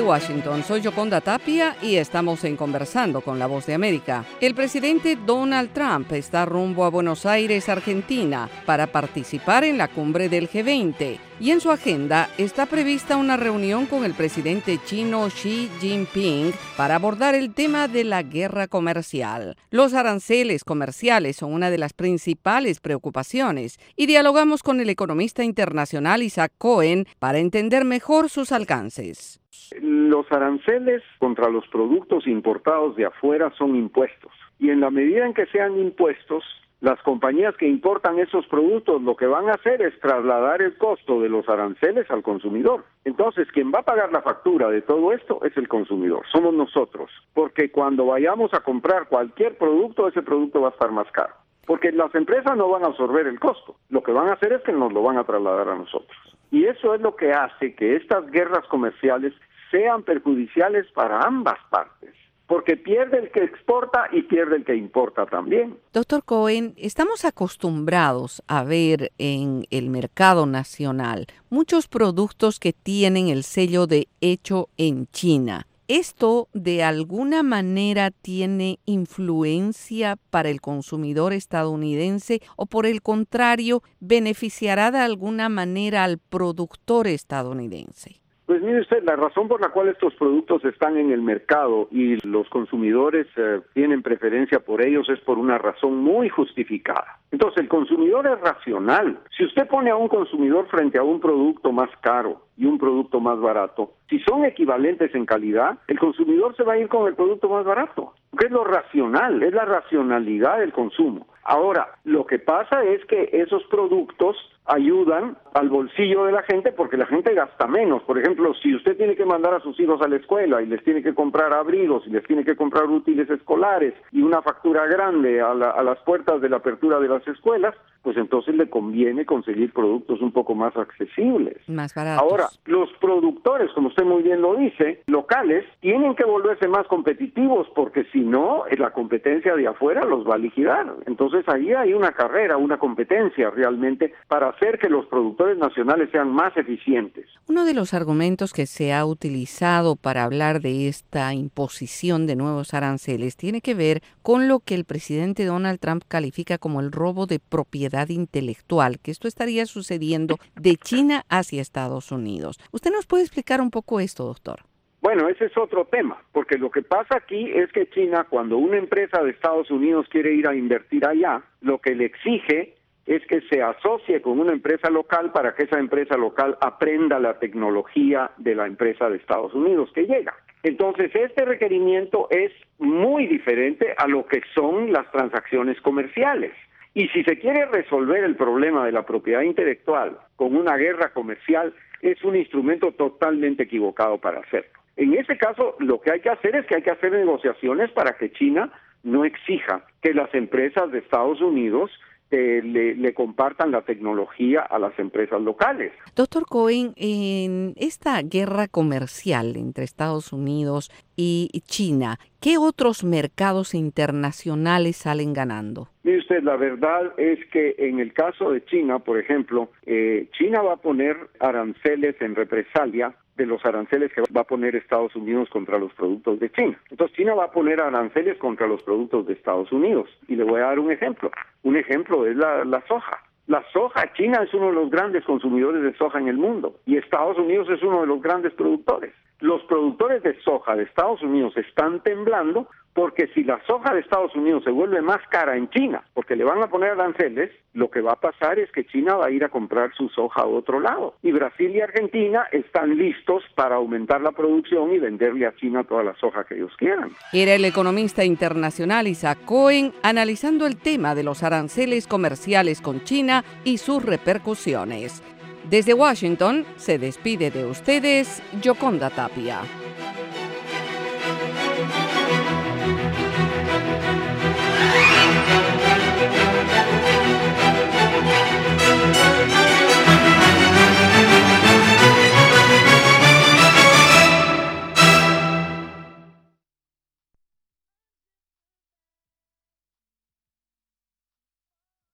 Washington, soy Yoconda Tapia y estamos en Conversando con La Voz de América. El presidente Donald Trump está rumbo a Buenos Aires, Argentina, para participar en la cumbre del G20. Y en su agenda está prevista una reunión con el presidente chino Xi Jinping para abordar el tema de la guerra comercial. Los aranceles comerciales son una de las principales preocupaciones y dialogamos con el economista internacional Isaac Cohen para entender mejor sus alcances. Los aranceles contra los productos importados de afuera son impuestos y en la medida en que sean impuestos, las compañías que importan esos productos lo que van a hacer es trasladar el costo de los aranceles al consumidor. Entonces, quien va a pagar la factura de todo esto es el consumidor, somos nosotros, porque cuando vayamos a comprar cualquier producto, ese producto va a estar más caro. Porque las empresas no van a absorber el costo, lo que van a hacer es que nos lo van a trasladar a nosotros. Y eso es lo que hace que estas guerras comerciales sean perjudiciales para ambas partes. Porque pierde el que exporta y pierde el que importa también. Doctor Cohen, estamos acostumbrados a ver en el mercado nacional muchos productos que tienen el sello de hecho en China. ¿Esto de alguna manera tiene influencia para el consumidor estadounidense o por el contrario beneficiará de alguna manera al productor estadounidense? Pues mire usted, la razón por la cual estos productos están en el mercado y los consumidores tienen preferencia por ellos es por una razón muy justificada. Entonces, el consumidor es racional. Si usted pone a un consumidor frente a un producto más caro y un producto más barato, si son equivalentes en calidad, el consumidor se va a ir con el producto más barato. Porque es lo racional, es la racionalidad del consumo. Ahora, lo que pasa es que esos productos ayudan al bolsillo de la gente porque la gente gasta menos. Por ejemplo, si usted tiene que mandar a sus hijos a la escuela y les tiene que comprar abrigos y les tiene que comprar útiles escolares y una factura grande a las puertas de la apertura de las escuelas, pues entonces le conviene conseguir productos un poco más accesibles. Más baratos. Ahora, los productores, como usted muy bien lo dice, locales, tienen que volverse más competitivos porque si no, la competencia de afuera los va a liquidar. Entonces ahí hay una carrera, una competencia realmente para hacer que los productores nacionales sean más eficientes. Uno de los argumentos que se ha utilizado para hablar de esta imposición de nuevos aranceles tiene que ver con lo que el presidente Donald Trump califica como el robo de propiedad intelectual, que esto estaría sucediendo de China hacia Estados Unidos. ¿Usted nos puede explicar un poco esto, doctor? Bueno, ese es otro tema, porque lo que pasa aquí es que China, cuando una empresa de Estados Unidos quiere ir a invertir allá, lo que le exige es que se asocie con una empresa local para que esa empresa local aprenda la tecnología de la empresa de Estados Unidos que llega. Entonces, este requerimiento es muy diferente a lo que son las transacciones comerciales. Y si se quiere resolver el problema de la propiedad intelectual con una guerra comercial, es un instrumento totalmente equivocado para hacerlo. En ese caso, lo que hay que hacer es que hay que hacer negociaciones para que China no exija que las empresas de Estados Unidos le compartan la tecnología a las empresas locales. Doctor Cohen, en esta guerra comercial entre Estados Unidos y China, ¿qué otros mercados internacionales salen ganando? Mire usted, la verdad es que en el caso de China, por ejemplo, China va a poner aranceles en represalia de los aranceles que va a poner Estados Unidos contra los productos de China. Entonces China va a poner aranceles contra los productos de Estados Unidos. Y le voy a dar un ejemplo. Un ejemplo es la soja. La soja, China es uno de los grandes consumidores de soja en el mundo y Estados Unidos es uno de los grandes productores. Los productores de soja de Estados Unidos están temblando porque si la soja de Estados Unidos se vuelve más cara en China, porque le van a poner aranceles, lo que va a pasar es que China va a ir a comprar su soja a otro lado. Y Brasil y Argentina están listos para aumentar la producción y venderle a China toda la soja que ellos quieran. Era el economista internacional Isaac Cohen analizando el tema de los aranceles comerciales con China y sus repercusiones. Desde Washington se despide de ustedes Yoconda Tapia.